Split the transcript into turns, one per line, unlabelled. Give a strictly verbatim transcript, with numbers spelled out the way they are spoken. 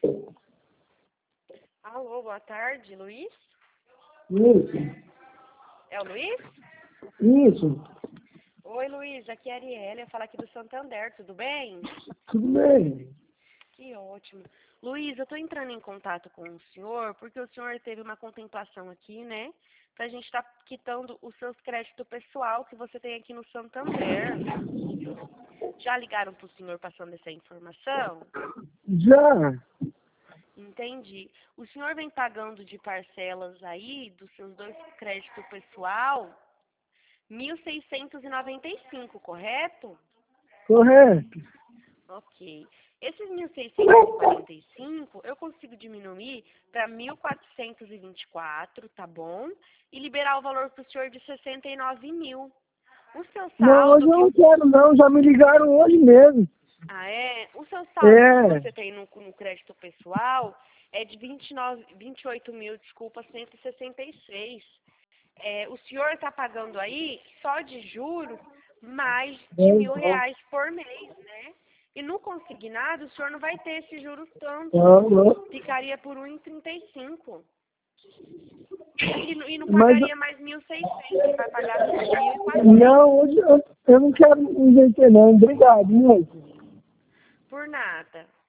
Alô, boa tarde, Luiz?
Isso.
É o Luiz?
Isso.
Oi, Luiz, aqui é a Arielle, eu falo aqui do Santander, tudo bem?
Tudo bem.
Que ótimo. Luiz, eu tô entrando em contato com o senhor porque o senhor teve uma contemplação aqui, né? Pra gente estar quitando os seus créditos pessoal que você tem aqui no Santander. Já ligaram pro senhor passando essa informação?
Já.
Entendi. O senhor vem pagando de parcelas aí dos seus dois créditos pessoal mil seiscentos e noventa e cinco, correto?
Correto.
Ok. Esses mil seiscentos e quarenta e cinco eu consigo diminuir para mil quatrocentos e vinte e quatro, tá bom? E liberar o valor para o senhor de sessenta e nove mil. O seu
Não, hoje
saldo
eu
que...
não quero não, já me ligaram hoje mesmo.
Ah, é? O seu saldo que
É.
você tem no, no crédito pessoal é de vinte e nove, vinte e oito mil, desculpa, cento e sessenta e seis. É, o senhor está pagando aí, só de juros, mais de mil reais por mês, né? E no consignado, o senhor não vai ter esses juros tanto.
Não, não.
Ficaria por um vírgula trinta e cinco. E, não- e não
Mas,
pagaria mais mil e seiscentos, vai pagar mil e quatrocentos.
não, hoje eu, eu não quero me inventar não. Obrigado, moço.
Por nada.